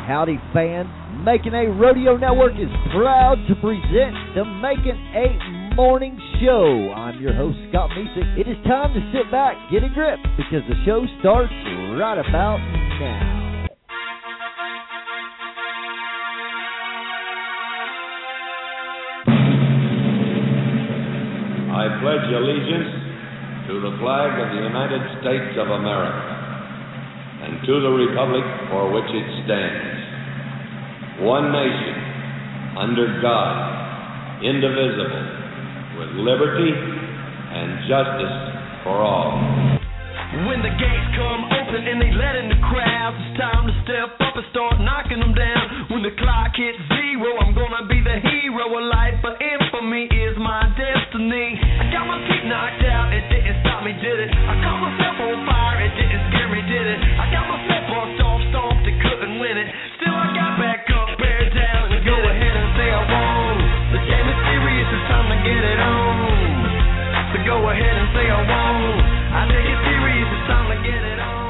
howdy, fans. Making A Rodeo Network is proud to present the Making A Morning Show. I'm your host, Scott Mesick. It is time to sit back, get a grip, because the show starts right about now. I pledge allegiance to the flag of the United States of America and to the republic for which it stands, one nation, under God, indivisible, with liberty and justice for all. When the gates come open and they let in the crowds, it's time to step up and start knocking them down. When the clock hits zero, I'm gonna be the hero of life, but infamy is my destiny. I got my teeth knocked out, it didn't stop me, did it? I caught myself on fire, it didn't scare me, did it? I got myself bumped off, stomped, and couldn't win it. Still I got back up, bear down, and go ahead and say I won. The game is serious, it's time to get it on. So go ahead and say I won. I take it serious, it's time to get it on.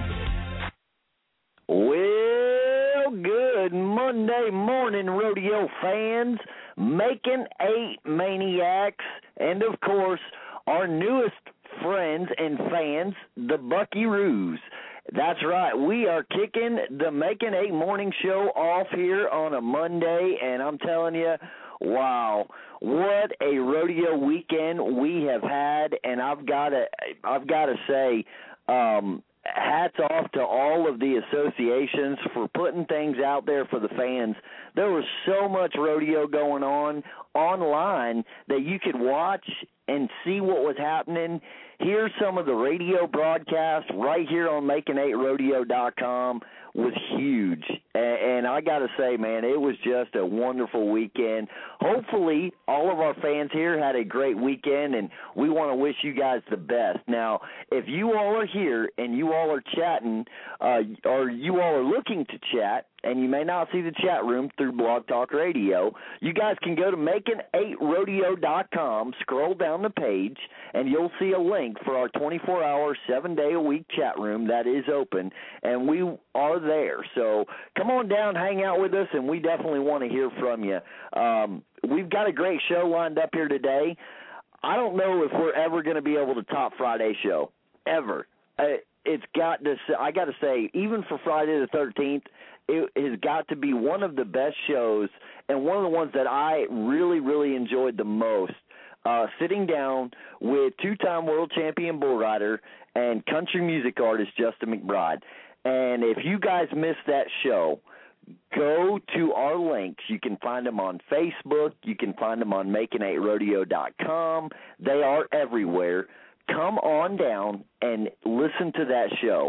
Well, good Monday morning, rodeo fans, Making A Maniacs, and of course, our newest friends and fans, the Buckaroos. That's right, we are kicking the Making A Morning Show off here on a Monday, and I'm telling you, wow, what a rodeo weekend we have had, and I've got to say, hats off to all of the associations for putting things out there for the fans. There was so much rodeo going on online that you could watch and see what was happening. Here's some of the radio broadcasts right here on Making8Rodeo.com was huge. And I got to say, man, it was just a wonderful weekend. Hopefully, all of our fans here had a great weekend, and we want to wish you guys the best. Now, if you all are here and you all are chatting, or you all are looking to chat, and you may not see the chat room through Blog Talk Radio, you guys can go to Making8Rodeo.com, scroll down the page, and you'll see a link for our 24-hour, 7-day-a-week chat room that is open, and we are there. So come on down, hang out with us, and we definitely want to hear from you. We've got a great show lined up here today. I don't know if we're ever going to be able to top Friday's show, ever. I got to say, even for Friday the 13th, it has got to be one of the best shows and one of the ones that I really, really enjoyed the most. Sitting down with two-time world champion bull rider and country music artist Justin McBride. And if you guys missed that show, go to our links. You can find them on Facebook. You can find them on Making8Rodeo.com. They are everywhere. Come on down and listen to that show.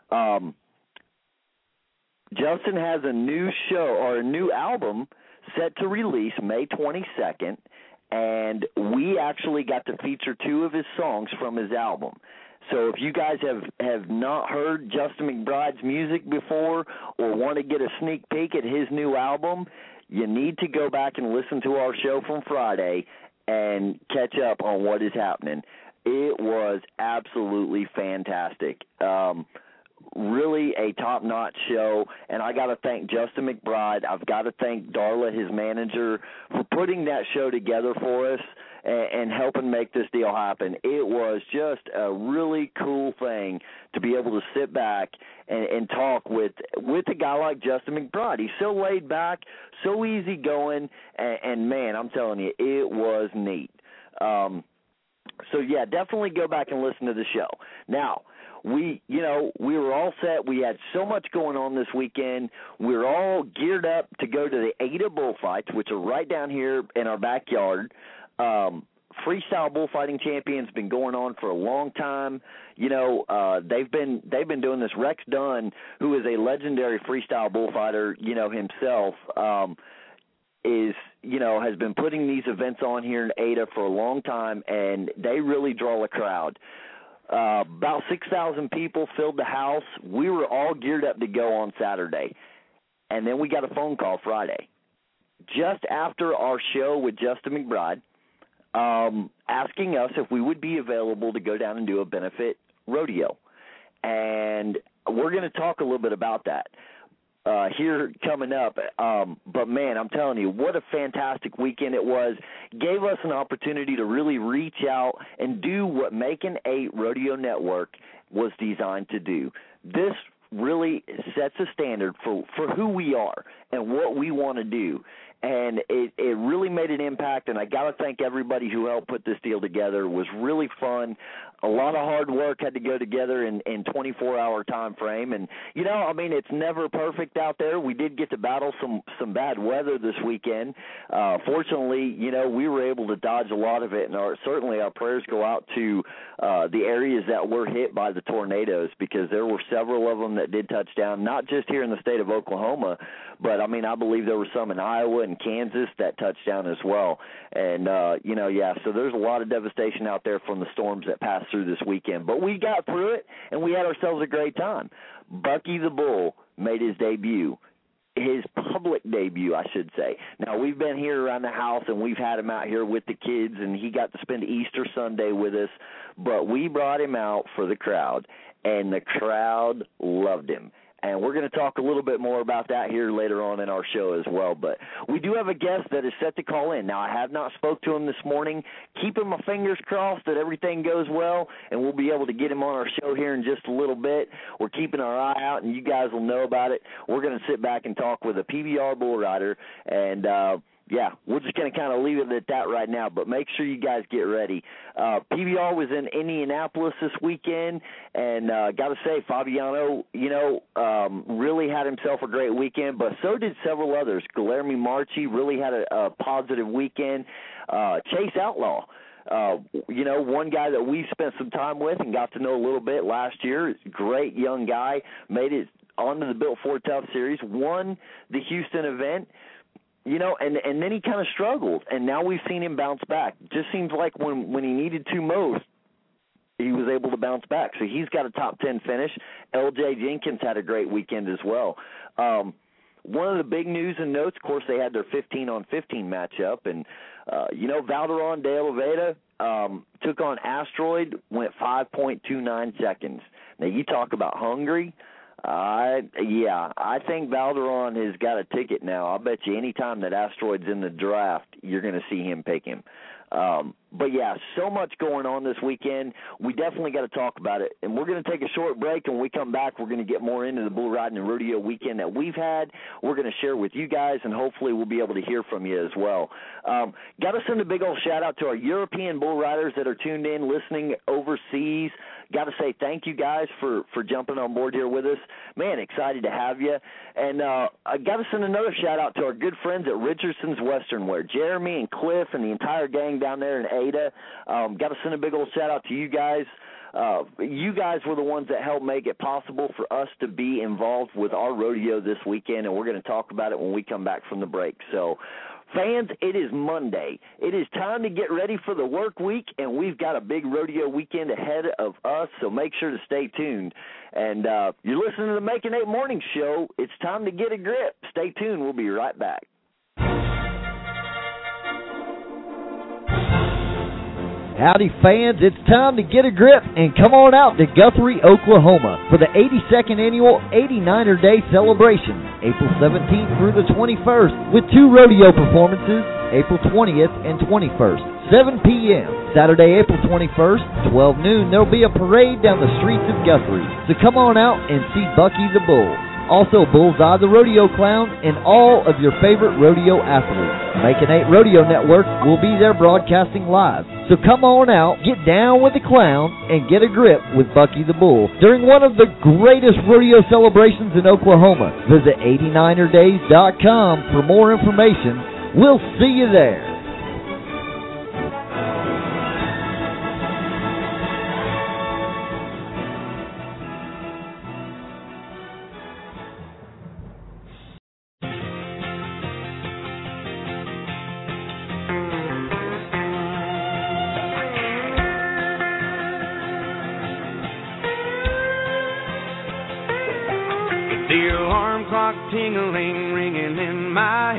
Justin has a new show or a new album set to release May 22nd, and we actually got to feature two of his songs from his album. So if you guys have not heard Justin McBride's music before or want to get a sneak peek at his new album, you need to go back and listen to our show from Friday and catch up on what is happening. It was absolutely fantastic. Really a top-notch show, and I got to thank Justin McBride. I've got to thank Darla, his manager, for putting that show together for us and helping make this deal happen. It was just a really cool thing to be able to sit back and talk with a guy like Justin McBride. He's so laid back, so easygoing, and man, I'm telling you, it was neat. So, yeah, definitely go back and listen to the show. Now, we were all set. We had so much going on this weekend. We were all geared up to go to the Ada bullfights, which are right down here in our backyard. Freestyle bullfighting champion's been going on for a long time. They've been doing this. Rex Dunn, who is a legendary freestyle bullfighter, himself, has been putting these events on here in Ada for a long time, and they really draw a crowd. About 6,000 people filled the house. We were all geared up to go on Saturday, and then we got a phone call Friday, just after our show with Justin McBride, asking us if we would be available to go down and do a benefit rodeo. And we're going to talk a little bit about that. here coming up. But, man, I'm telling you, what a fantastic weekend it was. Gave us an opportunity to really reach out and do what Making 8 Rodeo Network was designed to do. This really sets a standard for who we are and what we want to do. And it really made an impact, and I got to thank everybody who helped put this deal together. It was really fun. A lot of hard work had to go together in 24-hour time frame. And, you know, I mean, it's never perfect out there. We did get to battle some bad weather this weekend. Fortunately, you know, we were able to dodge a lot of it, and certainly our prayers go out to the areas that were hit by the tornadoes, because there were several of them that did touch down, not just here in the state of Oklahoma, but, I mean, I believe there were some in Iowa and Kansas that touched down as well. And, you know, yeah, so there's a lot of devastation out there from the storms that passed through this weekend. But we got through it, and we had ourselves a great time. Bucky the Bull made his debut. His public debut, I should say. Now, we've been here around the house, and we've had him out here with the kids, and he got to spend Easter Sunday with us. But we brought him out for the crowd, and the crowd loved him. And we're going to talk a little bit more about that here later on in our show as well. But we do have a guest that is set to call in. Now, I have not spoke to him this morning. Keeping my fingers crossed that everything goes well, and we'll be able to get him on our show here in just a little bit. We're keeping our eye out, and you guys will know about it. We're going to sit back and talk with a PBR bull rider, and yeah, we're just going to kind of leave it at that right now, but make sure you guys get ready. PBR was in Indianapolis this weekend, and got to say, Fabiano, you know, really had himself a great weekend, but so did several others. Guilherme Marchi really had a positive weekend. Chase Outlaw, you know, one guy that we spent some time with and got to know a little bit last year, great young guy, made it onto the Built Ford Tough Series, won the Houston event. You know, and then he kind of struggled, and now we've seen him bounce back. Just seems like when he needed to most, he was able to bounce back. So he's got a top 10 finish. L.J. Jenkins had a great weekend as well. One of the big news and notes, of course, they had their 15-on-15 matchup, and, you know, Valderon de Oliveira took on Asteroid, went 5.29 seconds. Now, you talk about hungry. I think Valderon has got a ticket now. I'll bet you any time that Asteroid's in the draft, you're going to see him pick him. But, yeah, so much going on this weekend. We definitely got to talk about it. And we're going to take a short break, and when we come back, we're going to get more into the bull riding and rodeo weekend that we've had. We're going to share with you guys, and hopefully we'll be able to hear from you as well. Got to send a big old shout-out to our European bull riders that are tuned in, listening overseas. Got to say thank you guys for jumping on board here with us. Man, excited to have you. And I got to send another shout-out to our good friends at Richardson's Western Wear, Jeremy and Cliff and the entire gang down there in Ada. Got to send a big old shout-out to you guys. You guys were the ones that helped make it possible for us to be involved with our rodeo this weekend, and we're going to talk about it when we come back from the break. So, fans, it is Monday. It is time to get ready for the work week, and we've got a big rodeo weekend ahead of us, so make sure to stay tuned. And you're listening to the Making 8 Morning Show. It's time to get a grip. Stay tuned. We'll be right back. Howdy, fans. It's time to get a grip and come on out to Guthrie, Oklahoma for the 82nd Annual 89er Day celebration, April 17th through the 21st, with 2 rodeo performances, April 20th and 21st, 7 p.m. Saturday, April 21st, 12 noon, there'll be a parade down the streets of Guthrie. So come on out and see Bucky the Bull. Also, Bullseye the Rodeo Clown, and all of your favorite rodeo athletes. Making 8 Rodeo Network will be there broadcasting live. So come on out, get down with the clown, and get a grip with Bucky the Bull during one of the greatest rodeo celebrations in Oklahoma. Visit 89erdays.com for more information. We'll see you there. The alarm clock ting-a-ling, ringing in my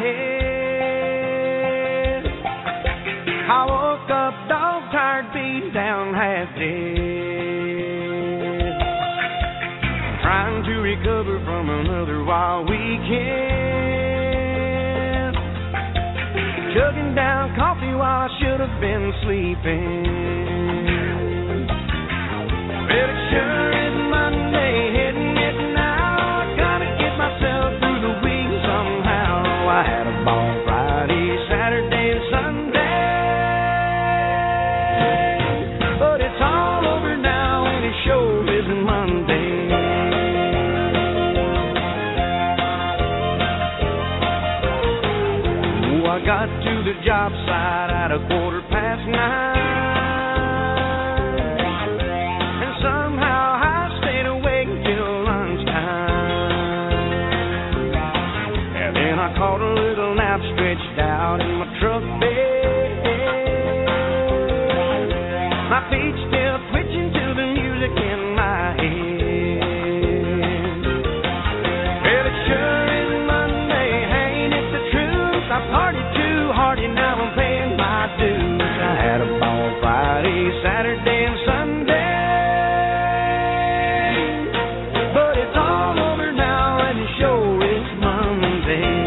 head. I woke up dog-tired, beat down, half dead. Trying to recover from another wild weekend. Chugging down coffee while I should have been sleeping. Well, it sure is Monday, hitting it now. I gotta get myself through the week somehow. I had a ball Friday, Saturday, and Sunday, but it's all over now, and it sure isn't Monday. Oh, I got to the job site at 9:15. Caught a little nap stretched out in my truck bed. My feet still twitching to the music in my head. Well, it sure is Monday, ain't it the truth? I partied too hard and now I'm paying my dues. I had a ball Friday, Saturday, and Sunday, but it's all over now and it sure is Monday.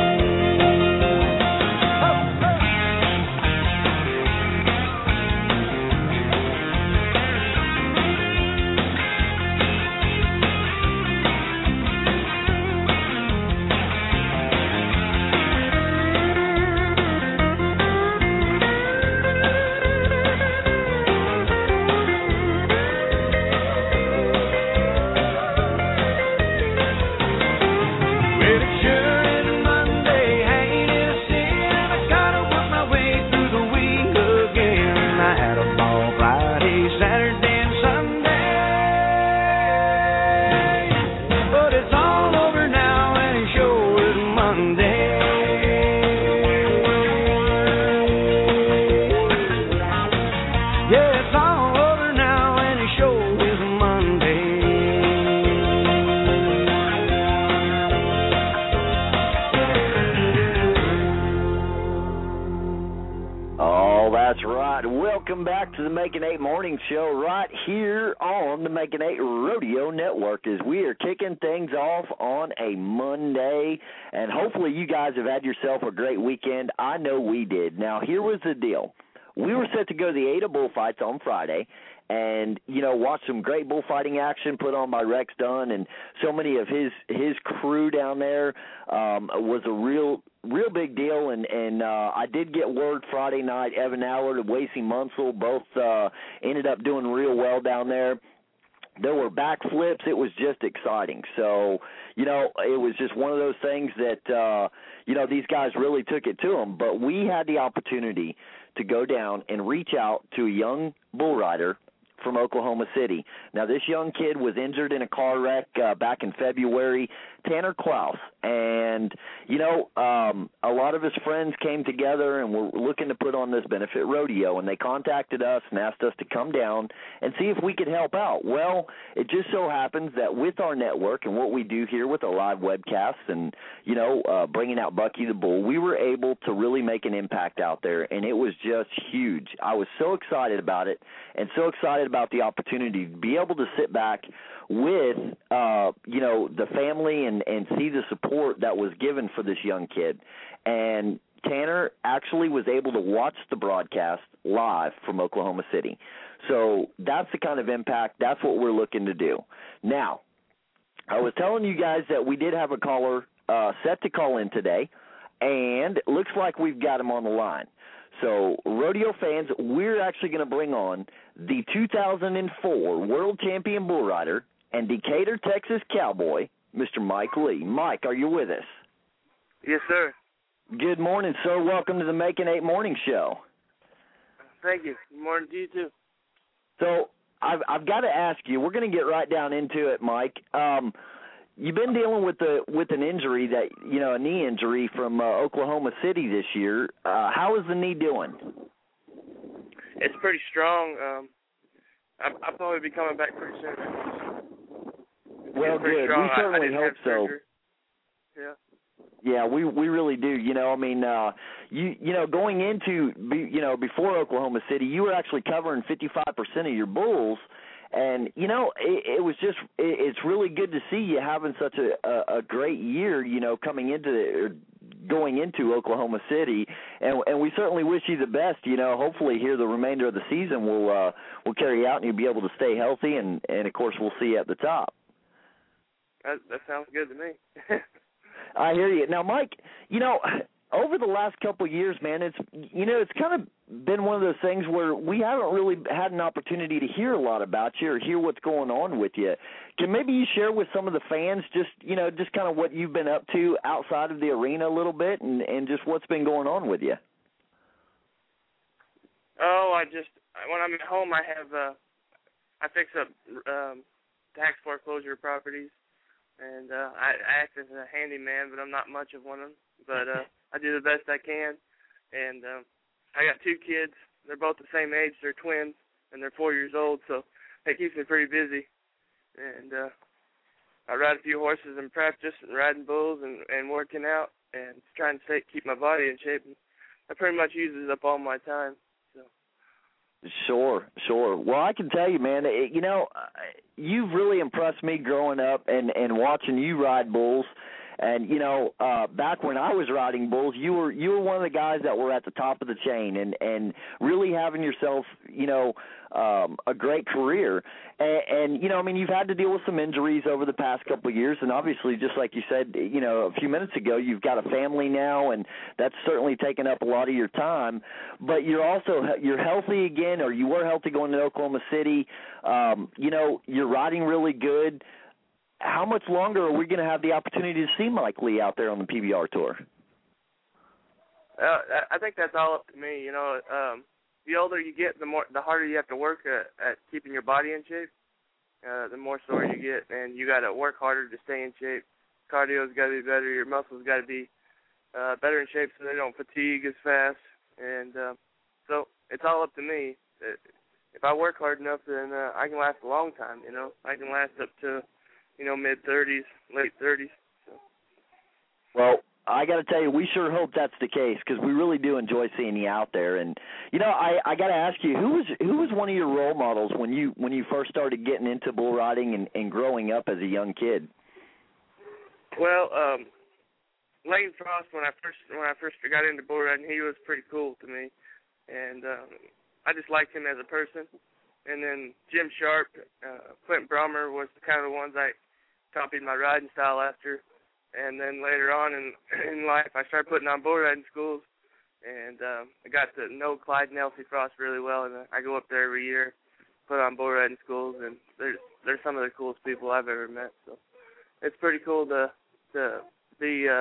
Welcome back to the Making 8 Morning Show right here on the Making 8 Rodeo Network as we are kicking things off on a Monday, and hopefully you guys have had yourself a great weekend. I know we did. Now, here was the deal. We were set to go to the Ada bullfights on Friday and, you know, watch some great bullfighting action put on by Rex Dunn and so many of his crew down there. Was a real big deal, and I did get word Friday night, Evan Allard and Wacy Munsell both ended up doing real well down there. There were backflips. It was just exciting. So, you know, it was just one of those things that, you know, these guys really took it to them. But we had the opportunity to go down and reach out to a young bull rider from Oklahoma City. Now, this young kid was injured in a car wreck back in February, Tanner Klaus. And, you know, a lot of his friends came together and were looking to put on this benefit rodeo, and they contacted us and asked us to come down and see if we could help out. Well, it just so happens that with our network and what we do here with our live webcasts and, you know, bringing out Bucky the Bull, we were able to really make an impact out there, and it was just huge. I was so excited about it and so excited about the opportunity to be able to sit back with, you know, the family and see the support that was given for this young kid. And Tanner actually was able to watch the broadcast live from Oklahoma City. So that's the kind of impact. That's what we're looking to do. Now, I was telling you guys that we did have a caller set to call in today, and it looks like we've got him on the line. So, rodeo fans, we're actually going to bring on the 2004 World Champion Bull Rider and Decatur, Texas Cowboy, Mr. Mike Lee. Mike, are you with us? Yes, sir. Good morning, sir. Welcome to the Making 8 Morning Show. Thank you. Good morning to you, too. So, I've got to ask you, we're going to get right down into it, Mike. You've been dealing with an injury that, you know, a knee injury from Oklahoma City this year. How is the knee doing? It's pretty strong. I'll probably be coming back pretty soon. Well, good. Strong. We certainly hope so. Yeah. Yeah, we really do. You know, I mean, you know, going into, you know, before Oklahoma City, you were actually covering 55% of your bulls. And, you know, it was just – it's really good to see you having such a great year, you know, going into Oklahoma City, and we certainly wish you the best. You know, hopefully here the remainder of the season will carry out and you'll be able to stay healthy, and of course we'll see you at the top. That sounds good to me. I hear you. Now, Mike, you know, over the last couple of years, man, it's kind of been one of those things where we haven't really had an opportunity to hear a lot about you or hear what's going on with you. Can maybe you share with some of the fans just kind of what you've been up to outside of the arena a little bit and just what's been going on with you? Oh, when I'm at home, I fix up tax foreclosure properties, and I act as a handyman, but I'm not much of one of them. But I do the best I can, and I got 2 kids. They're both the same age. They're twins, and they're 4 years old, so it keeps me pretty busy. And I ride a few horses in practice and riding bulls and working out and trying to keep my body in shape. And that pretty much uses up all my time. So. Sure. Well, I can tell you, man, you know, you've really impressed me growing up and watching you ride bulls. And, you know, back when I was riding bulls, you were one of the guys that were at the top of the chain and really having yourself, you know, a great career. And, you know, I mean, you've had to deal with some injuries over the past couple of years. And obviously, just like you said, you know, a few minutes ago, you've got a family now, and that's certainly taken up a lot of your time. But you're healthy again, or you were healthy going to Oklahoma City. You know, you're riding really good. How much longer are we going to have the opportunity to see Mike Lee out there on the PBR Tour? I think that's all up to me. You know, the older you get, the harder you have to work at keeping your body in shape. The more sore you get, and you got to work harder to stay in shape. Cardio's got to be better. Your muscles got to be better in shape so they don't fatigue as fast. And so it's all up to me. If I work hard enough, then I can last a long time. You know, I can last up to mid-30s, late 30s. So. Well, I got to tell you, we sure hope that's the case because we really do enjoy seeing you out there. And you know, I got to ask you, who was one of your role models when you first started getting into bull riding and growing up as a young kid? Well, Lane Frost, when I first got into bull riding, he was pretty cool to me, and I just liked him as a person. And then Jim Sharp, Clint Brummer was kind of the ones I copied my riding style after. And then later on in life, I started putting on bull riding schools, and I got to know Clyde and Elsie Frost really well. And I go up there every year, put on bull riding schools, and they're some of the coolest people I've ever met. So it's pretty cool to have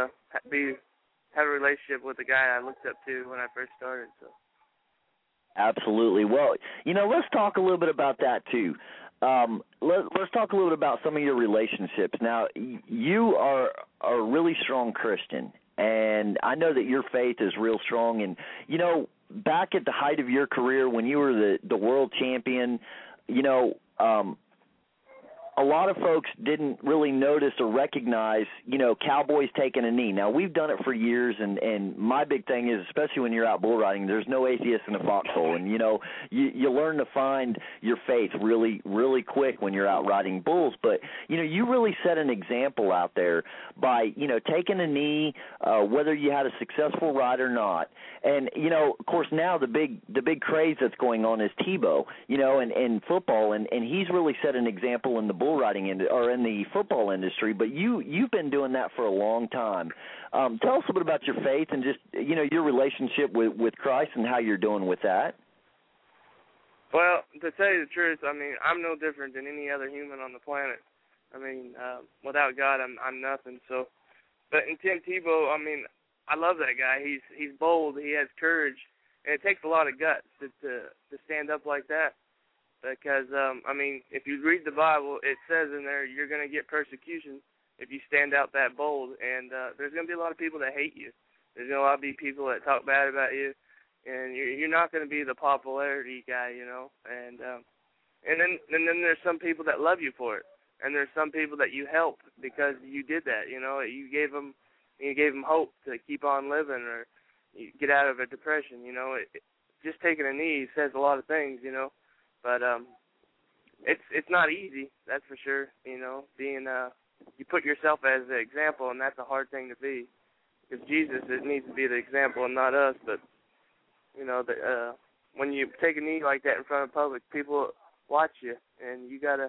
a relationship with the guy I looked up to when I first started. So. Absolutely. Well, you know, let's talk a little bit about that too. Let's talk a little bit about some of your relationships. Now, you are a really strong Christian, and I know that your faith is real strong. And, you know, back at the height of your career when you were the world champion, you know, a lot of folks didn't really notice or recognize, you know, cowboys taking a knee. Now, we've done it for years, and my big thing is, especially when you're out bull riding, there's no atheist in a foxhole. And, you know, you learn to find your faith really, really quick when you're out riding bulls. But, you know, you really set an example out there by, you know, taking a knee, whether you had a successful ride or not. And, you know, of course, now the big craze that's going on is Tebow, you know, and football, and he's really set an example in the bull riding or in the football industry, but you've been doing that for a long time. Tell us a bit about your faith and just, you know, your relationship with Christ and how you're doing with that. Well, to tell you the truth, I mean, I'm no different than any other human on the planet. I mean, without God, I'm nothing. So, but in Tim Tebow, I mean, I love that guy. He's bold. He has courage, and it takes a lot of guts to stand up like that. Because, I mean, if you read the Bible, it says in there you're going to get persecution if you stand out that bold. And there's going to be a lot of people that hate you. There's going to be people that talk bad about you. And you're not going to be the popularity guy, you know. And then there's some people that love you for it. And there's some people that you help because you did that, you know. You gave them hope to keep on living or get out of a depression, you know. Just taking a knee says a lot of things, you know. But it's not easy, that's for sure. You know, being you put yourself as the example, and that's a hard thing to be, because Jesus, it needs to be the example and not us. But you know, when you take a knee like that in front of public, people watch you, and you gotta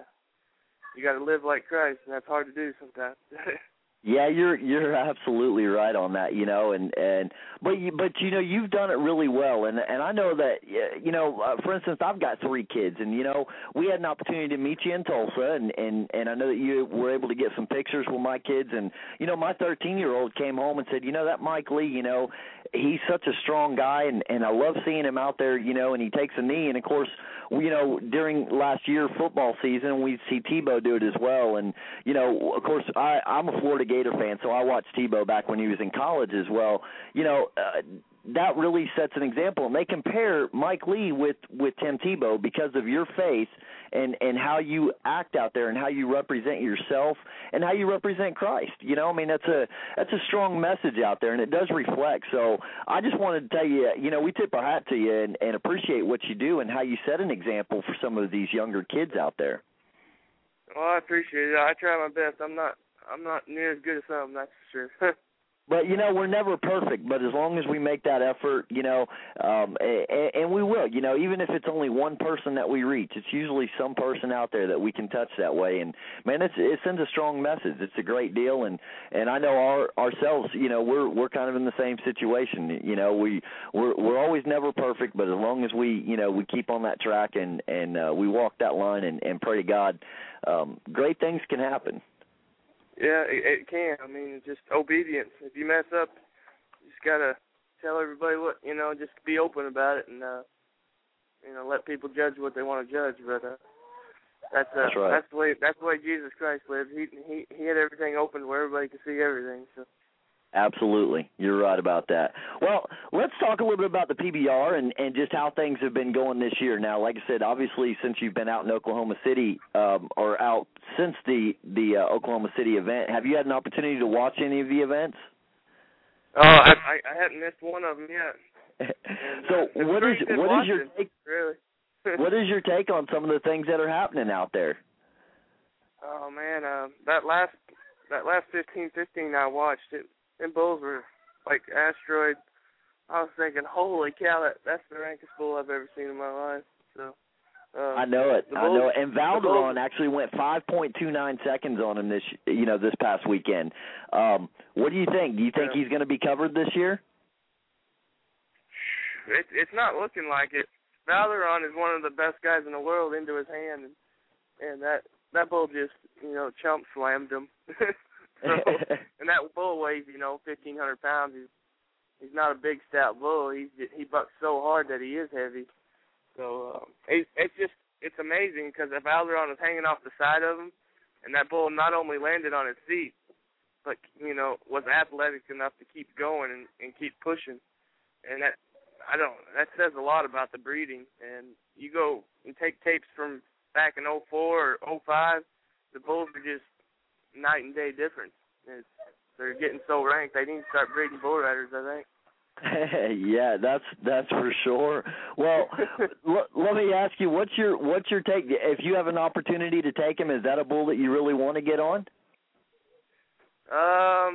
live like Christ, and that's hard to do sometimes. Yeah, you're absolutely right on that, you know, but you know, you've done it really well, and I know that, you know, for instance, I've got 3 kids, and you know, we had an opportunity to meet you in Tulsa, and I know that you were able to get some pictures with my kids, and you know, my 13-year-old came home and said, you know, that Mike Lee, you know, he's such a strong guy, and I love seeing him out there, you know, and he takes a knee, and of course, you know, during last year football season, we see Tebow do it as well, and you know, of course, I'm a Florida Gator fan, so I watched Tebow back when he was in college as well. You know, that really sets an example, and they compare Mike Lee with Tim Tebow because of your faith and how you act out there and how you represent yourself and how you represent Christ. You know, I mean, that's a strong message out there, and it does reflect. So I just wanted to tell you, you know, we tip our hat to you and appreciate what you do and how you set an example for some of these younger kids out there. Well, I appreciate it. I try my best. I'm not near as good as some, that's for sure. But, you know, we're never perfect, but as long as we make that effort, you know, and we will, you know, even if it's only one person that we reach, it's usually some person out there that we can touch that way. And, man, it sends a strong message. It's a great deal. And I know ourselves, you know, we're kind of in the same situation. You know, we're always never perfect, but as long as we, you know, we keep on that track and we walk that line and pray to God, great things can happen. Yeah, it can. I mean, just obedience. If you mess up, you just got to tell everybody what, you know, just be open about it and, you know, let people judge what they want to judge. But that's right. That's the way Jesus Christ lived. He had everything open where everybody could see everything. So. Absolutely. You're right about that. Well, let's talk a little bit about the PBR and just how things have been going this year. Now, like I said, obviously since you've been out in Oklahoma City or out since the Oklahoma City event, have you had an opportunity to watch any of the events? I haven't missed one of them yet. So what is your take? Really? What is your take on some of the things that are happening out there? Oh man, that last 15 I watched it. Them bulls were like Asteroid. I was thinking, holy cow, that's the rankest bull I've ever seen in my life. So I know it. And Valderon actually went 5.29 seconds on him this past weekend. What do you think? Do you think he's going to be covered this year? It's not looking like it. Valderon is one of the best guys in the world into his hand, and that bull just, you know, chump slammed him. So, and that bull weighs, you know, 1,500 pounds. He's not a big, stout bull. He bucks so hard that he is heavy. So it's amazing because if Valderon was hanging off the side of him, and that bull not only landed on his feet, but, you know, was athletic enough to keep going and keep pushing. And that says a lot about the breeding. And you go and take tapes from back in 04 or 05, the bulls are just night and day difference. They're getting so ranked, they need to start breeding bull riders, I think. Yeah, that's for sure. Well, let me ask you, what's your take? If you have an opportunity to take him, is that a bull that you really want to get on? I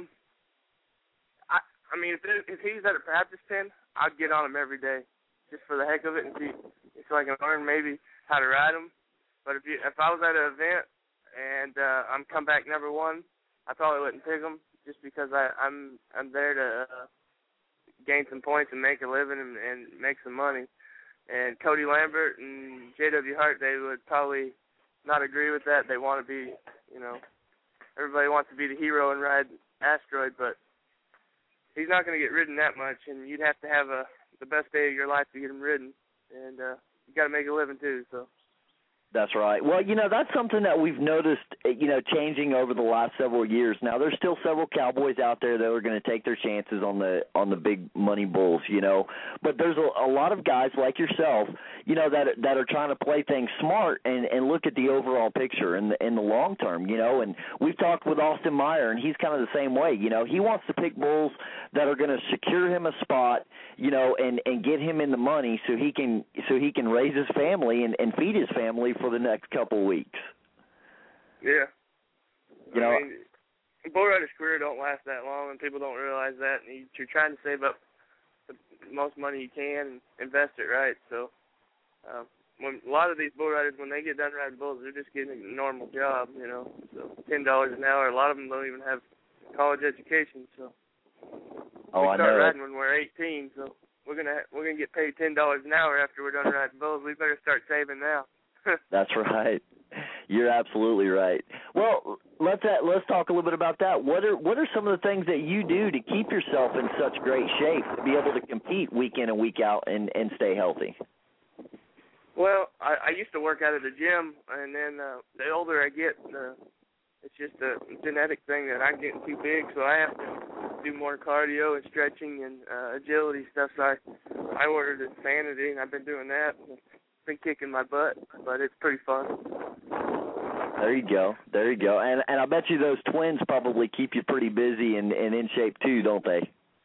mean, if he's at a practice pen, I'd get on him every day, just for the heck of it, and see so I can learn maybe how to ride him. But if I was at an event and I'm comeback number 1, I probably wouldn't pick him just because I'm there to gain some points and make a living and make some money. And Cody Lambert and J.W. Hart, they would probably not agree with that. They want to be, you know, everybody wants to be the hero and ride Asteroid, but he's not going to get ridden that much, and you'd have to have the best day of your life to get him ridden. And you got to make a living too, so. That's right. Well, you know, that's something that we've noticed, you know, changing over the last several years. Now, there's still several cowboys out there that are going to take their chances on the big money bulls, you know. But there's a lot of guys like yourself, you know, that are trying to play things smart and look at the overall picture in the long term, you know. And we've talked with Austin Meyer, and he's kind of the same way, you know. He wants to pick bulls that are going to secure him a spot, you know, and get him in the money so he can raise his family and feed his family for the next couple weeks. Yeah. You know, I mean, a bull rider's career don't last that long, and people don't realize that. And you're trying to save up the most money you can and invest it right. So, when a lot of these bull riders, when they get done riding bulls, they're just getting a normal job, you know. So $10 an hour. A lot of them don't even have college education. So we start riding when we're 18. So we're gonna get paid $10 an hour after we're done riding bulls. We better start saving now. That's right. You're absolutely right. Well, let's talk a little bit about that. What are some of the things that you do to keep yourself in such great shape to be able to compete week in and week out and stay healthy? Well, I used to work out at the gym, and then the older I get, it's just a genetic thing that I'm getting too big, so I have to do more cardio and stretching and agility stuff. So I ordered Insanity, and I've been doing that. It's been kicking my butt, but it's pretty fun. There you go. And I bet you those twins probably keep you pretty busy and in shape too, don't they?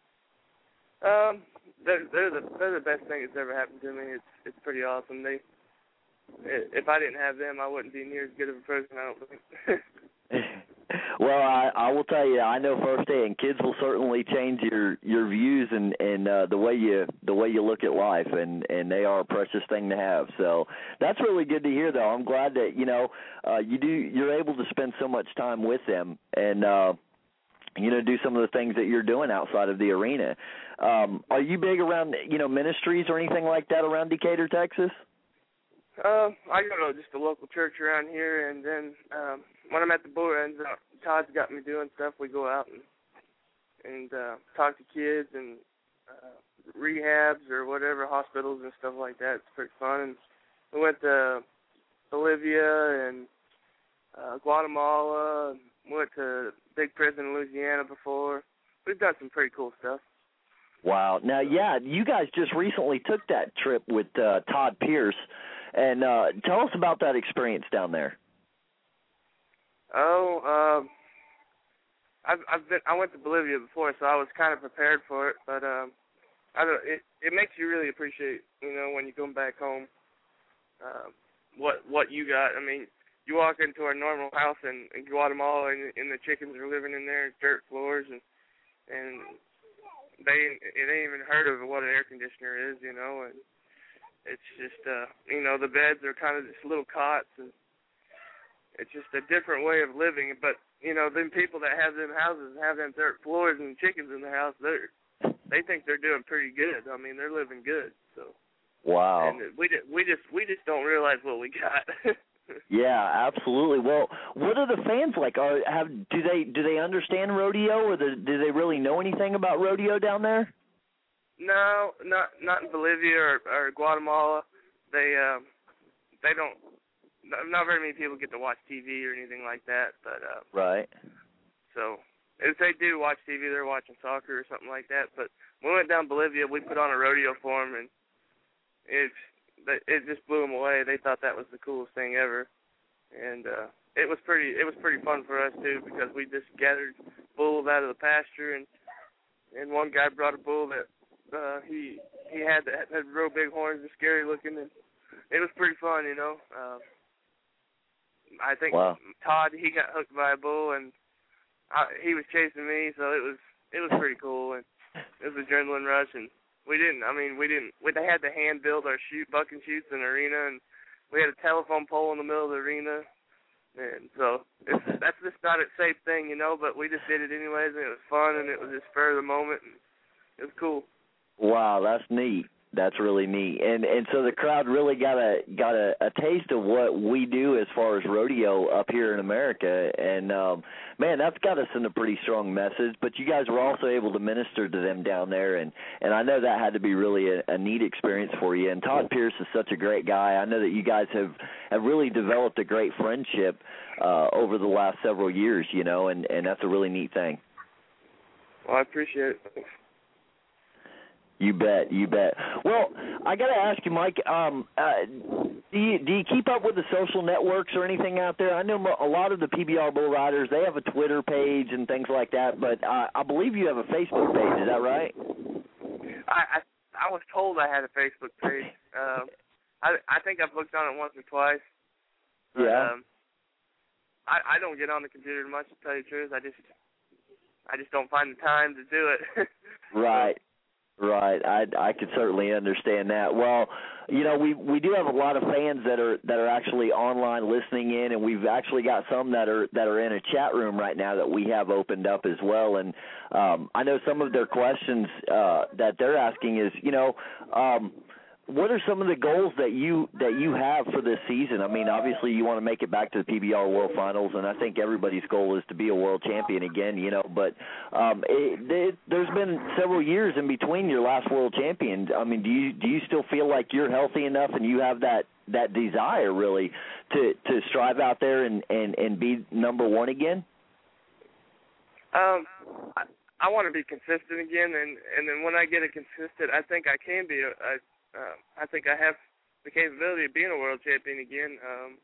They're the best thing that's ever happened to me. It's pretty awesome. If I didn't have them, I wouldn't be near as good of a person, I don't think. Well, I will tell you, I know firsthand, kids will certainly change your views and the way you look at life, and they are a precious thing to have. So that's really good to hear, though. I'm glad that you're able to spend so much time with them and do some of the things that you're doing outside of the arena. Are you big around ministries or anything like that around Decatur, Texas? I go to just a local church around here, and then when I'm at the bull runs, Todd's got me doing stuff. We go out and talk to kids and rehabs or whatever, hospitals and stuff like that. It's pretty fun. And we went to Bolivia and Guatemala. And we went to big prison in Louisiana before. We've done some pretty cool stuff. Wow. Now, yeah, you guys just recently took that trip with Todd Pierce. And tell us about that experience down there. I went to Bolivia before, so I was kind of prepared for it. But it makes you really appreciate, when you come back home, what you got. I mean, you walk into our normal house in Guatemala, and the chickens are living in there, dirt floors, and it ain't even heard of what an air conditioner is, and it's just, the beds are kind of just little cots, and it's just a different way of living. But, them people that have them houses and have them dirt floors and chickens in the house, they think they're doing pretty good. I mean, they're living good. So. Wow. And we just don't realize what we got. Yeah, absolutely. Well, what are the fans like? Do they understand rodeo, or do they really know anything about rodeo down there? No, not in Bolivia or Guatemala. They don't. Not very many people get to watch TV or anything like that. But right. So if they do watch TV, they're watching soccer or something like that. But when we went down to Bolivia, we put on a rodeo for them, and it just blew them away. They thought that was the coolest thing ever, and it was pretty fun for us too, because we just gathered bulls out of the pasture, and one guy brought a bull that he had real big horns and scary looking, and it was pretty fun, I think wow. Todd, he got hooked by a bull, and he was chasing me, so it was pretty cool, and it was adrenaline rush, and they had to hand build our bucking chutes in the arena, and we had a telephone pole in the middle of the arena, and so that's just not a safe thing, but we just did it anyways, and it was fun, and it was just spur of the moment, and it was cool. Wow, that's neat. That's really neat, and so the crowd really got a taste of what we do as far as rodeo up here in America, and man, that's got us in a pretty strong message. But you guys were also able to minister to them down there, and I know that had to be really a neat experience for you. And Todd Pierce is such a great guy. I know that you guys have really developed a great friendship over the last several years, and that's a really neat thing. Well, I appreciate it. You bet. Well, I got to ask you, Mike, do you keep up with the social networks or anything out there? I know a lot of the PBR bull riders, they have a Twitter page and things like that, but I believe you have a Facebook page. Is that right? I was told I had a Facebook page. I think I've looked on it once or twice. But, yeah. I don't get on the computer much, to tell you the truth. I just don't find the time to do it. Right. I could certainly understand that. Well, you know, we do have a lot of fans that are actually online listening in, and we've actually got some that are in a chat room right now that we have opened up as well. And I know some of their questions that they're asking is, you know, what are some of the goals that you have for this season? I mean, obviously you want to make it back to the PBR World Finals, and I think everybody's goal is to be a world champion again, you know. But there's been several years in between your last world champion. I mean, do you still feel like you're healthy enough and you have that desire really to strive out there and be number one again? I want to be consistent again, and then when I get it consistent, I think I can be I think I have the capability of being a world champion again.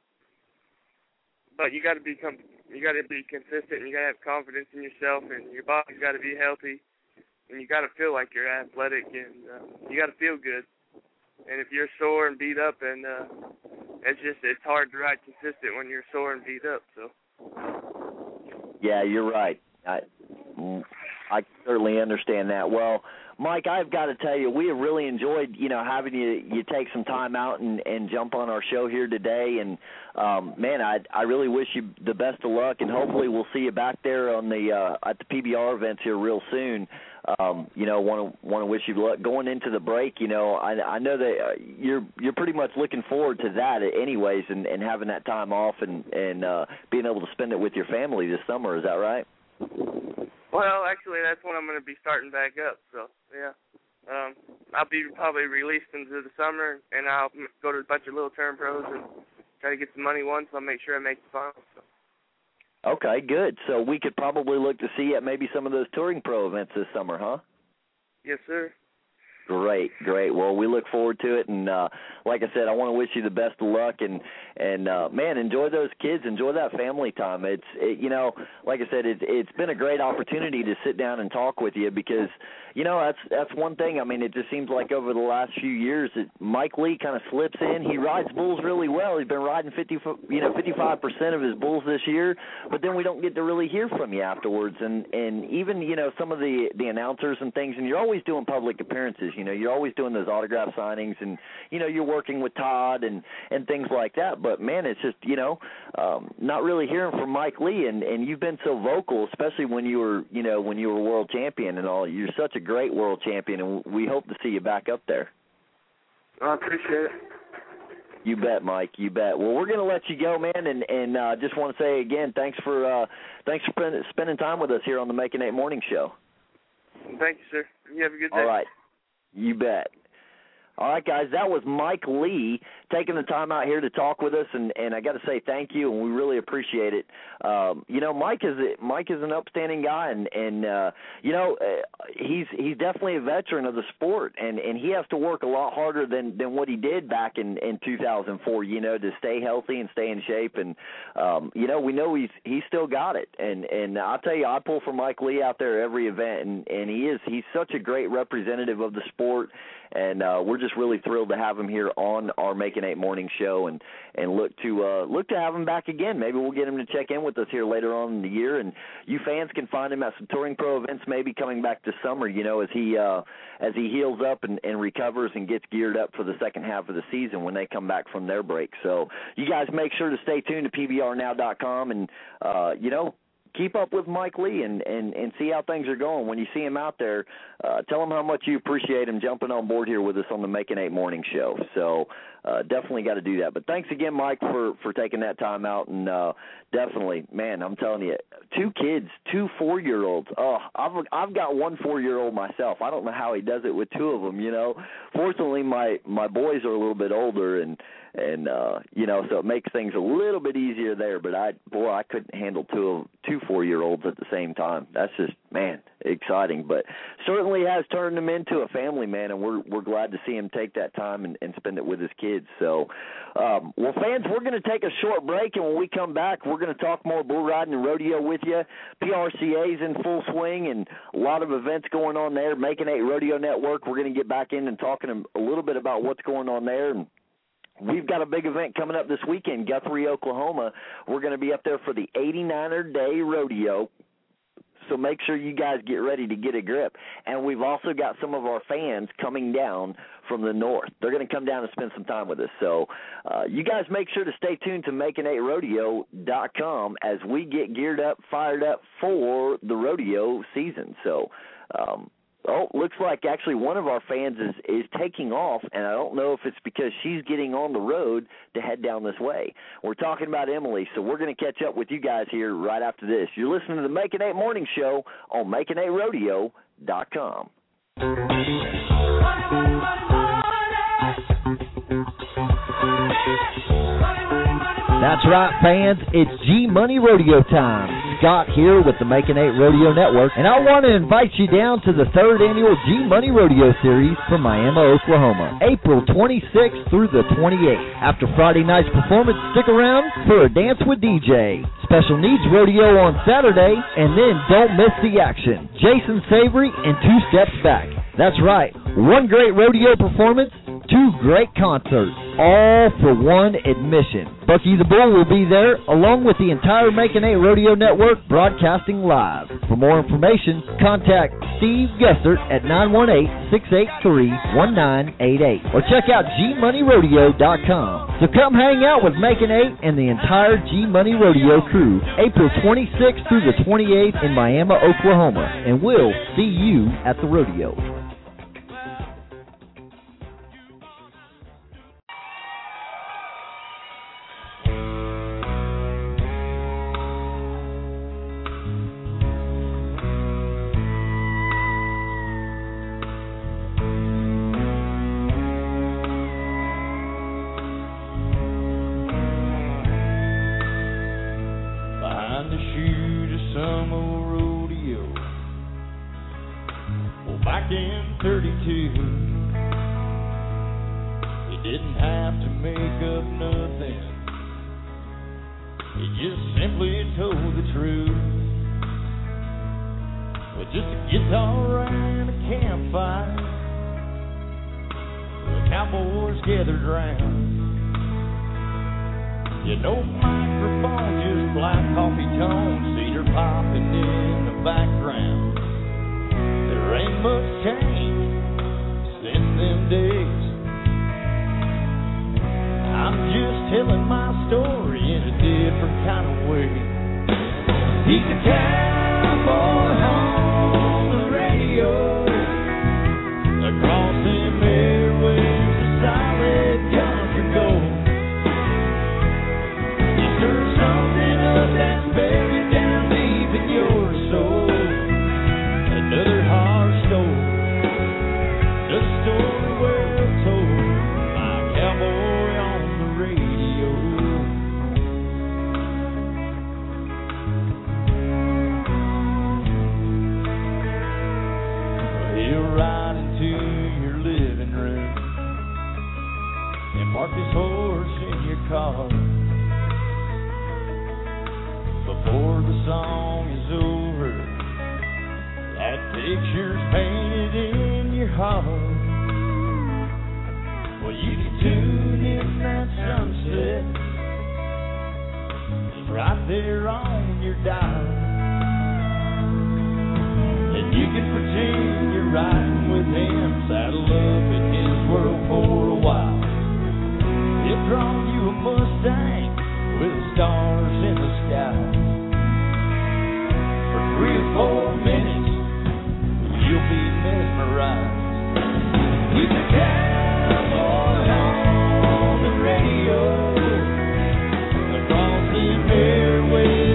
But you got to be consistent, and you got to have confidence in yourself, and your body's got to be healthy, and you got to feel like you're athletic, and you got to feel good. And if you're sore and beat up, and it's hard to ride consistent when you're sore and beat up. So. Yeah, you're right. I certainly understand that. Well, Mike, I've got to tell you, we have really enjoyed, you know, having you take some time out and jump on our show here today. And man, I really wish you the best of luck, and hopefully we'll see you back there on the at the PBR events here real soon. You know, want to wish you luck going into the break. You know, I know that you're pretty much looking forward to that, anyways, and having that time off and being able to spend it with your family this summer. Is that right? Well, actually, that's when I'm going to be starting back up. So, yeah. I'll be probably released into the summer, and I'll go to a bunch of little term pros and try to get some money won, so I'll make sure I make the finals. So. Okay, good. So we could probably look to see at maybe some of those touring pro events this summer, huh? Yes, sir. Great. Well, we look forward to it, and like I said, I want to wish you the best of luck, and man, enjoy those kids, enjoy that family time. You know, like I said, it's been a great opportunity to sit down and talk with you because, you know, that's one thing. I mean, it just seems like over the last few years that Mike Lee kind of slips in. He rides bulls really well. He's been riding 55% of his bulls this year, but then we don't get to really hear from you afterwards, and even, you know, some of the announcers and things, and you're always doing public appearances. You know, you're always doing those autograph signings, and, you know, you're working with Todd and things like that. But, man, it's just, you know, not really hearing from Mike Lee, and you've been so vocal, especially when you were world champion and all. You're such a great world champion, and we hope to see you back up there. I appreciate it. You bet, Mike. You bet. Well, we're going to let you go, man, and just want to say again, thanks for spending time with us here on the Making Eight Morning Show. Thank you, sir. You have a good day. All right. You bet. All right, guys, that was Mike Lee taking the time out here to talk with us, and I got to say thank you, and we really appreciate it. You know, Mike is an upstanding guy, and you know, he's definitely a veteran of the sport, and he has to work a lot harder than what he did back in 2004. You know, to stay healthy and stay in shape, and you know, we know he's still got it, and I'll tell you, I pull for Mike Lee out there every event, and he's such a great representative of the sport, and we're just really thrilled to have him here on our Making Eight Morning Show, and look to have him back again. Maybe we'll get him to check in with us here later on in the year, and you fans can find him at some touring pro events maybe coming back this summer, you know, as he heals up and recovers and gets geared up for the second half of the season when they come back from their break. So you guys make sure to stay tuned to PBRnow.com and you know, keep up with Mike Lee and see how things are going. When you see him out there, tell him how much you appreciate him jumping on board here with us on the Making Eight Morning Show. So definitely got to do that. But thanks again, Mike, for taking that time out. And definitely, man, I'm telling you, 2 kids, 2 4-year-olds. Oh, I've got 1 4-year-old myself. I don't know how he does it with 2 of them, you know. Fortunately, my boys are a little bit older, and you know, so it makes things a little bit easier there. But I couldn't handle 2 4-year-olds at the same time. That's just, man, exciting. But certainly has turned him into a family, man, and we're glad to see him take that time and spend it with his kids. So, well, fans, we're going to take a short break, and when we come back, we're going to talk more bull riding and rodeo with you. PRCA's in full swing, and a lot of events going on there. Making Eight Rodeo Network, we're going to get back in and talking a little bit about what's going on there, and we've got a big event coming up this weekend, Guthrie, Oklahoma. We're going to be up there for the 89er Day Rodeo. So make sure you guys get ready to get a grip. And we've also got some of our fans coming down from the north. They're going to come down and spend some time with us. So you guys make sure to stay tuned to Making8Rodeo.com as we get geared up, fired up for the rodeo season. So, looks like actually one of our fans is taking off, and I don't know if it's because she's getting on the road to head down this way. We're talking about Emily, so we're going to catch up with you guys here right after this. You're listening to the Making 8 Morning Show on Making8Rodeo.com. That's right, fans. It's G-Money Rodeo time. Scott here with the Making 8 Rodeo Network, and I want to invite you down to the 3rd annual G-Money Rodeo Series from Miami, Oklahoma, April 26th through the 28th. After Friday night's performance, stick around for a dance with DJ. Special Needs Rodeo on Saturday, and then don't miss the action. Jason Savory and 2 Steps Back. That's right, 1 great rodeo performance, 2 great concerts, all for 1 admission. Bucky the Bull will be there, along with the entire Making 8 Rodeo Network broadcasting live. For more information, contact Steve Gessert at 918-683-1988 or check out GMoneyRodeo.com. So come hang out with Making 8 and the entire G-Money Rodeo crew, April 26th through the 28th in Miami, Oklahoma, and we'll see you at the rodeo.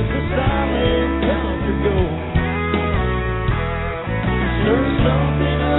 Something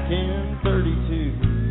back in 32.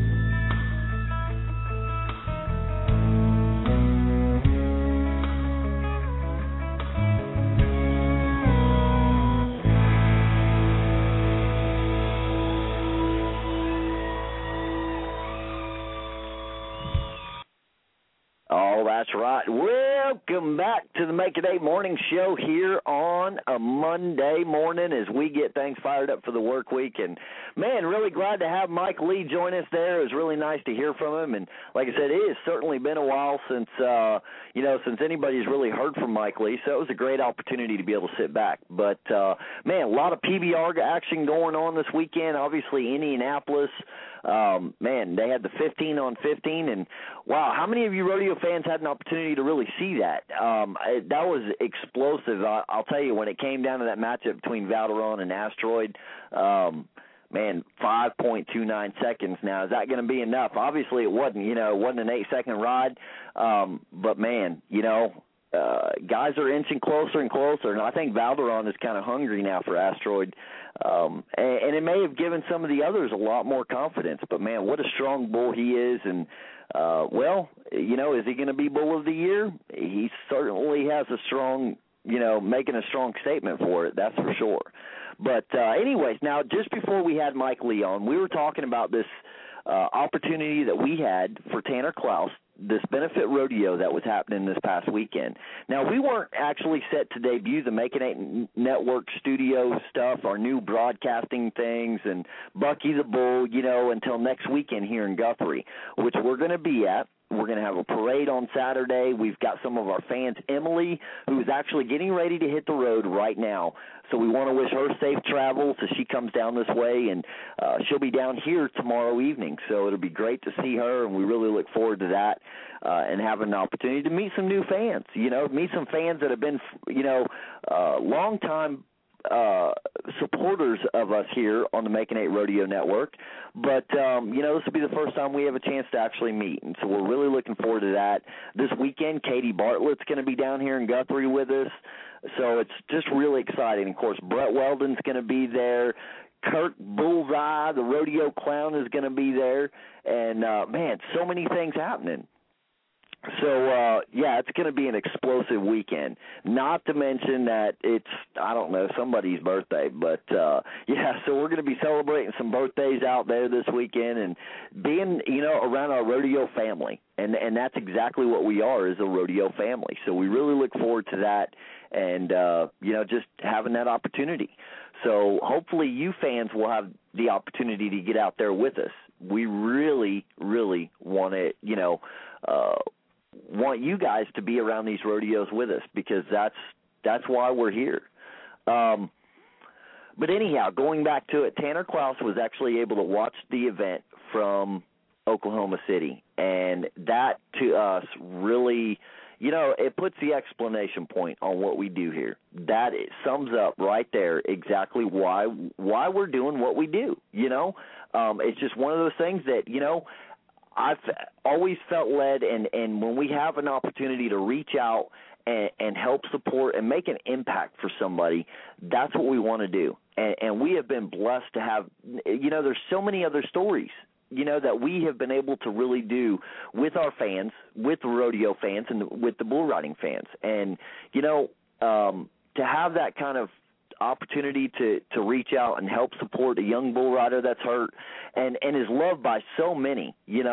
Oh, that's right. Welcome back to the Make It 8 Morning Show here on a Monday morning as we get things fired up for the work week. And, man, really glad to have Mike Lee join us there. It was really nice to hear from him. And, like I said, it has certainly been a while since anybody's really heard from Mike Lee. So it was a great opportunity to be able to sit back. But, man, a lot of PBR action going on this weekend. Obviously, Indianapolis. Man, they had the 15 on 15, and wow, how many of you rodeo fans had an opportunity to really see that? That was explosive. I'll tell you, when it came down to that matchup between Valderon and Asteroid, man, 5.29 seconds. Now, is that going to be enough? Obviously, it wasn't. It wasn't an 8-second ride, but man, guys are inching closer and closer, and I think Valderon is kind of hungry now for Asteroid. And it may have given some of the others a lot more confidence. But, man, what a strong bull he is. And, is he going to be Bull of the Year? He certainly has a strong, making a strong statement for it, that's for sure. But anyways, now just before we had Mike Lee on, we were talking about this opportunity that we had for Tanner Klaus, this benefit rodeo that was happening this past weekend. Now, we weren't actually set to debut the Make It 8 Network studio stuff, our new broadcasting things, and Bucky the Bull, until next weekend here in Guthrie, which we're going to be at. We're going to have a parade on Saturday. We've got some of our fans, Emily, who is actually getting ready to hit the road right now. So we want to wish her safe travels as she comes down this way, and she'll be down here tomorrow evening. So it'll be great to see her, and we really look forward to that and having an opportunity to meet some new fans, meet some fans that have been, long time supporters of us here on the Making 8 Rodeo Network. But, this will be the first time we have a chance to actually meet. And so we're really looking forward to that. This weekend, Katie Bartlett's going to be down here in Guthrie with us. So it's just really exciting. Of course, Brett Weldon's going to be there. Kurt Bullseye, the rodeo clown, is going to be there. And, man, so many things happening. So, it's going to be an explosive weekend. Not to mention that it's, somebody's birthday. But, so we're going to be celebrating some birthdays out there this weekend and being, around our rodeo family. And that's exactly what we are, is a rodeo family. So we really look forward to that and, just having that opportunity. So hopefully you fans will have the opportunity to get out there with us. We really, really want to, want you guys to be around these rodeos with us, because that's why we're here. But anyhow, going back to it, Tanner Klaus was actually able to watch the event from Oklahoma City, and that to us really, it puts the exclamation point on what we do here. That sums up right there exactly why we're doing what we do. It's just one of those things that, I've always felt led, and when we have an opportunity to reach out and help support and make an impact for somebody, that's what we want to do. And we have been blessed to have, there's so many other stories, that we have been able to really do with our fans, with the rodeo fans, and with the bull riding fans. And, to have that kind of opportunity to reach out and help support a young bull rider that's hurt and is loved by so many,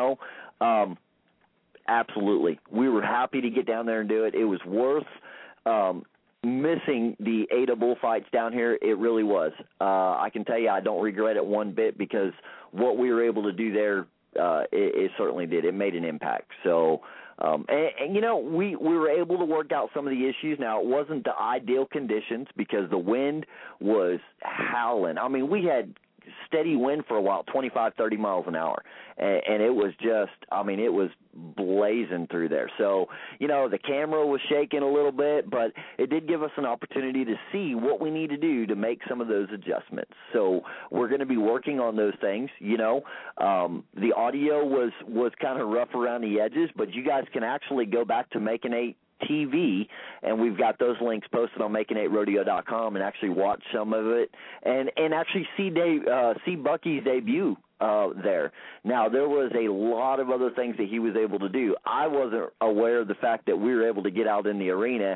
absolutely. We were happy to get down there and do it. It was worth missing the Ada bullfights down here. It really was. I can tell you I don't regret it one bit, because what we were able to do there, it certainly did. It made an impact. So, we were able to work out some of the issues. Now, it wasn't the ideal conditions because the wind was howling. I mean, we had steady wind for a while, 25, 30 miles an hour. And it was just, it was blazing through there. So, the camera was shaking a little bit, but it did give us an opportunity to see what we need to do to make some of those adjustments. So we're going to be working on those things. The audio was kind of rough around the edges, but you guys can actually go back to Making 8 TV, and we've got those links posted on Making8Rodeo.com, and actually watch some of it and actually see Bucky's debut there. Now, there was a lot of other things that he was able to do. I wasn't aware of the fact that we were able to get out in the arena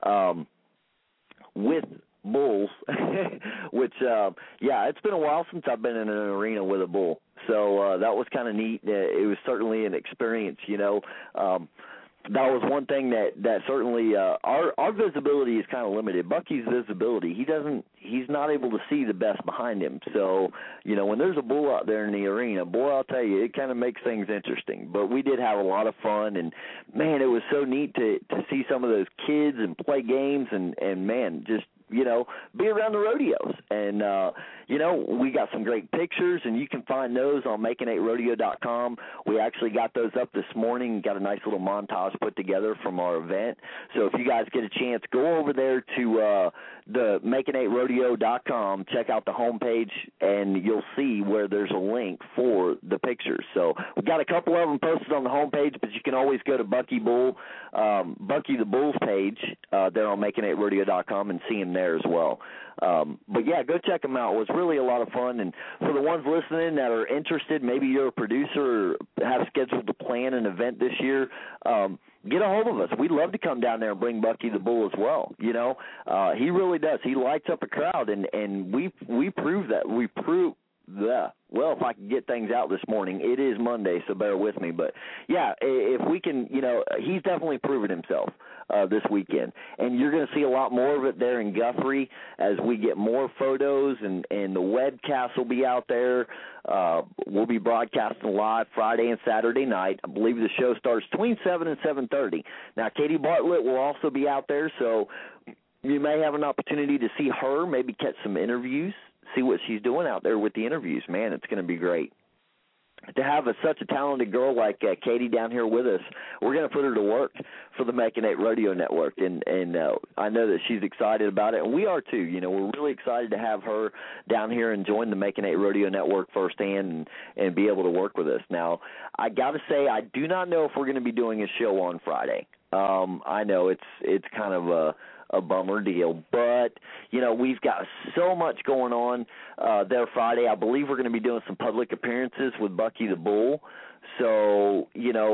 with bulls, which, it's been a while since I've been in an arena with a bull. So that was kind of neat. It was certainly an experience, that was one thing that certainly our visibility is kind of limited. Bucky's visibility, he's not able to see the best behind him. So, when there's a bull out there in the arena, boy, I'll tell you, it kind of makes things interesting. But we did have a lot of fun, and, man, it was so neat to see some of those kids and play games and man, just, be around the rodeos. And, we got some great pictures, and you can find those on Making8Rodeo.com. We actually got those up this morning, got a nice little montage put together from our event. So if you guys get a chance, go over there to the Making8Rodeo.com, check out the homepage, and you'll see where there's a link for the pictures. So we've got a couple of them posted on the homepage, but you can always go to Bucky the Bull's page there on Making8Rodeo.com and see him there as well. But yeah, go check them out. It was really a lot of fun. And for the ones listening that are interested, maybe you're a producer or have scheduled to plan an event this year, get a hold of us. We'd love to come down there and bring Bucky the Bull as well. He really does. He lights up a crowd, and we prove that. Well, if I can get things out this morning, it is Monday, so bear with me. But, yeah, if we can, he's definitely proven himself this weekend. And you're going to see a lot more of it there in Guthrie as we get more photos, and the webcast will be out there. We'll be broadcasting live Friday and Saturday night. I believe the show starts between 7 and 7:30. Now, Katie Bartlett will also be out there, so you may have an opportunity to see her, maybe catch some interviews, see what she's doing out there with the interviews. Man, it's going to be great. To have such a talented girl like Katie down here with us, we're going to put her to work for the Making 8 Rodeo Network, and I know that she's excited about it, and we are too. We're really excited to have her down here and join the Making 8 Rodeo Network firsthand and be able to work with us. Now, I got to say, I do not know if we're going to be doing a show on Friday. I know it's kind of a bummer deal, but we've got so much going on there Friday. I believe we're going to be doing some public appearances with Bucky the Bull, so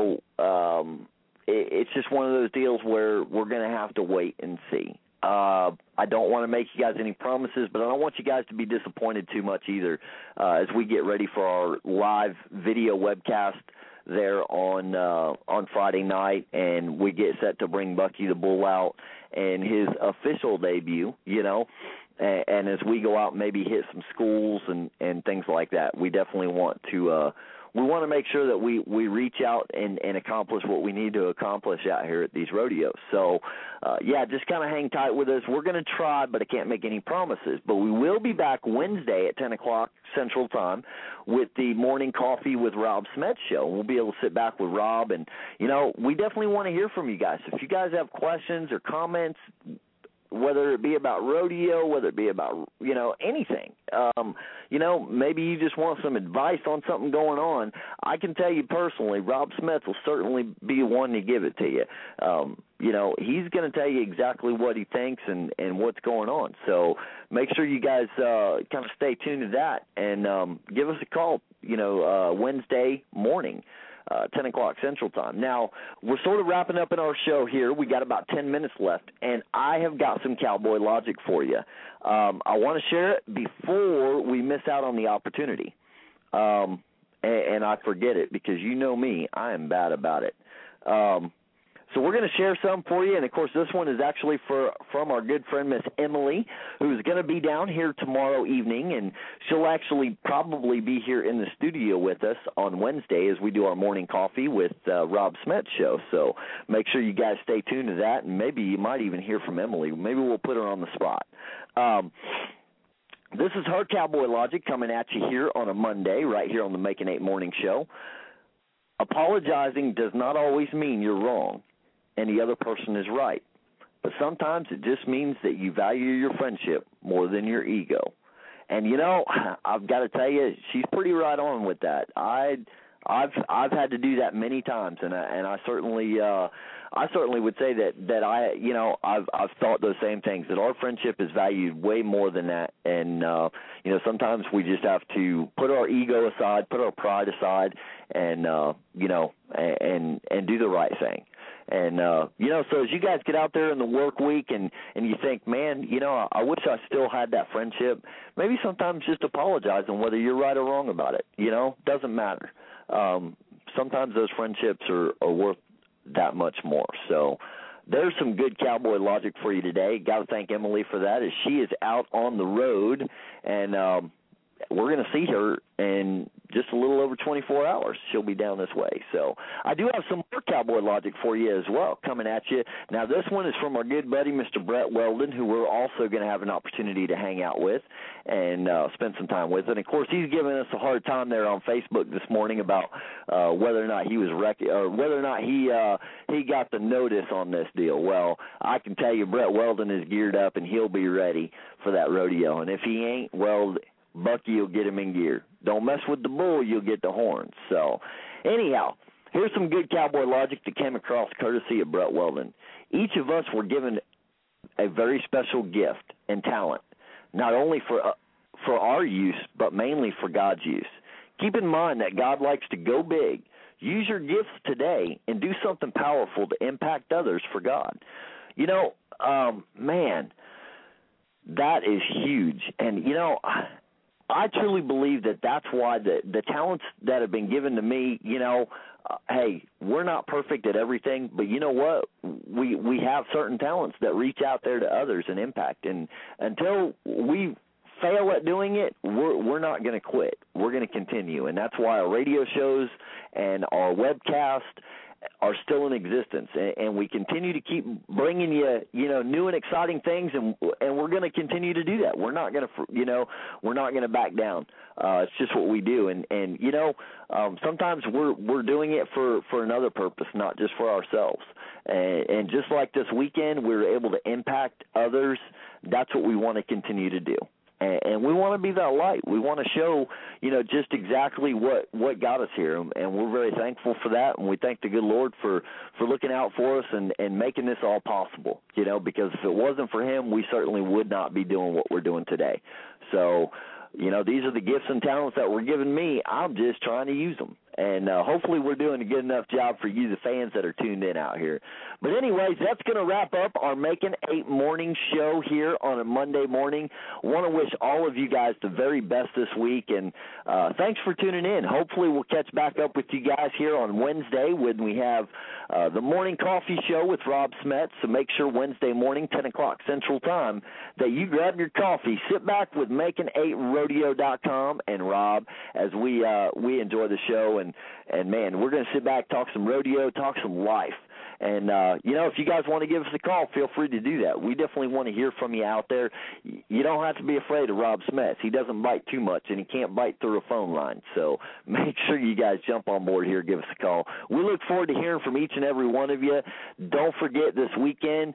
it's just one of those deals where we're going to have to wait and see. I don't want to make you guys any promises, but I don't want you guys to be disappointed too much either as we get ready for our live video webcast there on Friday night, and we get set to bring Bucky the Bull out and his official debut, and as we go out and maybe hit some schools and things like that, we definitely want to make sure that we reach out and accomplish what we need to accomplish out here at these rodeos. So, just kind of hang tight with us. We're going to try, but I can't make any promises. But we will be back Wednesday at 10 o'clock Central Time with the Morning Coffee with Rob Smets show. We'll be able to sit back with Rob, and, we definitely want to hear from you guys. If you guys have questions or comments, whether it be about rodeo, whether it be about, anything, maybe you just want some advice on something going on, I can tell you personally, Rob Smets will certainly be one to give it to you. He's going to tell you exactly what he thinks and what's going on. So make sure you guys kind of stay tuned to that and give us a call, Wednesday morning. 10 o'clock Central Time. Now, we're sort of wrapping up in our show here. We got about 10 minutes left, and I have got some cowboy logic for you. I want to share it before we miss out on the opportunity. And I forget it because you know me, I am bad about it. So we're going to share some for you, and, of course, this one is actually from our good friend, Miss Emily, who's going to be down here tomorrow evening, and she'll actually probably be here in the studio with us on Wednesday as we do our Morning Coffee with Rob Smets show. So make sure you guys stay tuned to that, and maybe you might even hear from Emily. Maybe we'll put her on the spot. This is her cowboy logic coming at you here on a Monday right here on the Making 8 Morning Show. Apologizing does not always mean you're wrong and the other person is right. But sometimes it just means that you value your friendship more than your ego. And, I've got to tell you, she's pretty right on with that. I I've had to do that many times, and I certainly would say that I've thought those same things, that our friendship is valued way more than that, and sometimes we just have to put our ego aside, put our pride aside, and and do the right thing. And, so as you guys get out there in the work week and you think, man, I wish I still had that friendship, maybe sometimes just apologize on whether you're right or wrong about it. Doesn't matter. Sometimes those friendships are worth that much more. So there's some good cowboy logic for you today. Got to thank Emily for that, as she is out on the road, and we're going to see her in just a little over 24 hours. She'll be down this way. So I do have some more cowboy logic for you as well coming at you. Now, this one is from our good buddy, Mr. Brett Weldon, who we're also going to have an opportunity to hang out with and spend some time with. And, of course, he's giving us a hard time there on Facebook this morning about whether or not he was whether or not he got the notice on this deal. Well, I can tell you Brett Weldon is geared up, and he'll be ready for that rodeo. And if he ain't, well, Bucky will get him in gear. Don't mess with the bull, you'll get the horns. So, anyhow, here's some good cowboy logic that came across courtesy of Brett Weldon. Each of us were given a very special gift and talent, not only for our use, but mainly for God's use. Keep in mind that God likes to go big. Use your gifts today and do something powerful to impact others for God. Man, that is huge. And, I truly believe that that's why the talents that have been given to me, hey, we're not perfect at everything, but you know what? We have certain talents that reach out there to others and impact. And until we fail at doing it, we're not going to quit. We're going to continue. And that's why our radio shows and our webcast are still in existence, and we continue to keep bringing you, new and exciting things, and we're going to continue to do that. We're not going to, we're not going to back down. It's just what we do, and sometimes we're doing it for another purpose, not just for ourselves. And just like this weekend, we were able to impact others. That's what we want to continue to do. And we want to be that light. We want to show, just exactly what got us here. And we're very thankful for that. And we thank the good Lord for looking out for us and making this all possible, because if it wasn't for him, we certainly would not be doing what we're doing today. So, these are the gifts and talents that were given me. I'm just trying to use them. And hopefully we're doing a good enough job for you, the fans that are tuned in out here. But anyways, that's going to wrap up our Making 8 morning show here on a Monday morning. I want to wish all of you guys the very best this week, and thanks for tuning in. Hopefully we'll catch back up with you guys here on Wednesday when we have the Morning Coffee Show with Rob Smets. So make sure Wednesday morning, 10 o'clock Central Time, that you grab your coffee, sit back with Making8Rodeo.com and Rob as we enjoy the show. And man, we're going to sit back, talk some rodeo, talk some life. And, if you guys want to give us a call, feel free to do that. We definitely want to hear from you out there. You don't have to be afraid of Rob Smets. He doesn't bite too much, and he can't bite through a phone line. So make sure you guys jump on board here, give us a call. We look forward to hearing from each and every one of you. Don't forget this weekend,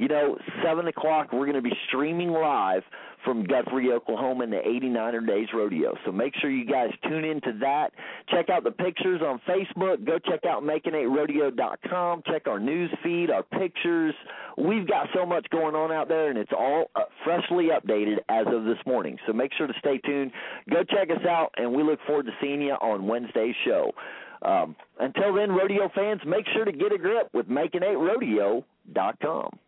7 o'clock, we're going to be streaming live from Guthrie, Oklahoma in the 89er Days Rodeo. So make sure you guys tune into that. Check out the pictures on Facebook. Go check out Making8Rodeo.com. Check our news feed, our pictures. We've got so much going on out there, and it's all freshly updated as of this morning. So make sure to stay tuned. Go check us out, and we look forward to seeing you on Wednesday's show. Until then, rodeo fans, make sure to get a grip with Making8Rodeo.com.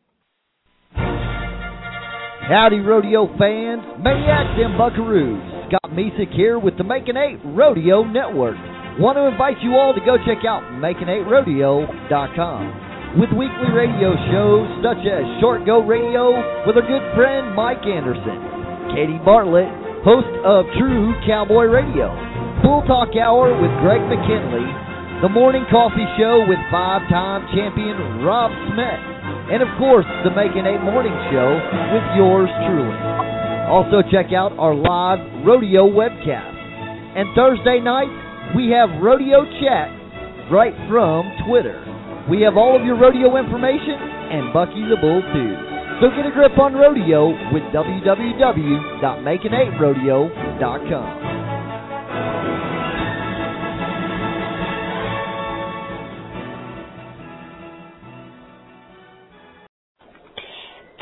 Howdy, rodeo fans. Maniacs and buckaroos. Scott Mesick here with the Making 8 Rodeo Network. Want to invite you all to go check out Making8Rodeo.com with weekly radio shows such as Short Go Radio with our good friend Mike Anderson, Katie Bartlett, host of True Cowboy Radio, Bull Talk Hour with Greg McKinley, the Morning Coffee Show with 5-time champion Rob Smets, and, of course, the Making 8 Morning Show with yours truly. Also, check out our live rodeo webcast. And Thursday night, we have Rodeo Chat right from Twitter. We have all of your rodeo information and Bucky the Bull, too. So get a grip on rodeo with www.making8rodeo.com.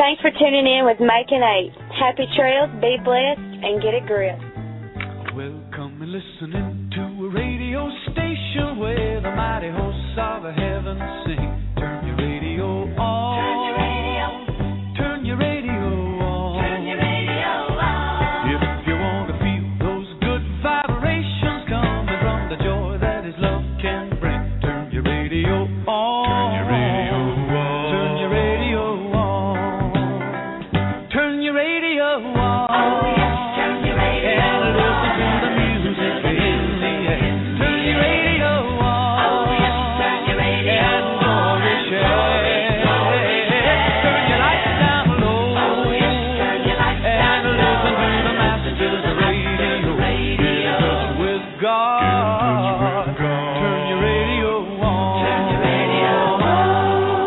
Thanks for tuning in with Making 8. Happy trails, be blessed, and get a grip. Welcome and listening to a radio station where the mighty hosts of heaven sing. Turn your radio on. Turn your radio on. Turn your radio on. If you want to feel those good vibrations coming from the joy that His love can bring, turn your radio on. Turn your radio on. Turn your radio on. Turn your radio on. Oh, yes, turn your radio on. And listen to the music in the air. Turn your radio on. Oh, yes, turn your radio on. And glory share. Turn your lights down low. Oh, yes, turn your lights down low. And listen to the Masters Radio. Get in touch with God. Turn your radio on. Turn your radio on.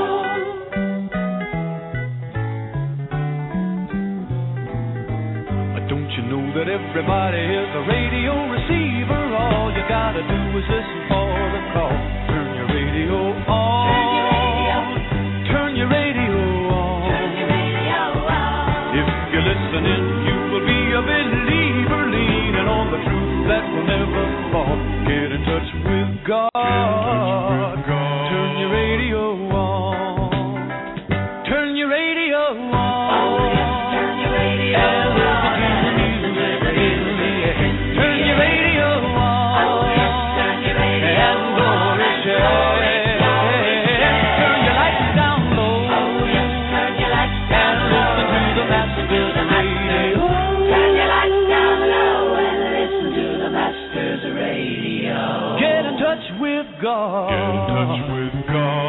Don't you know that everybody is a radio receiver? All you gotta do is listen for the call. Turn your radio on. Turn your radio on. Turn your radio on. If you're listening, you will be a believer, leaning on the truth that will never fall. Get in touch with God. Turn your radio on. Turn your radio on. Oh, yes, turn your radio on. God. Get in touch with God.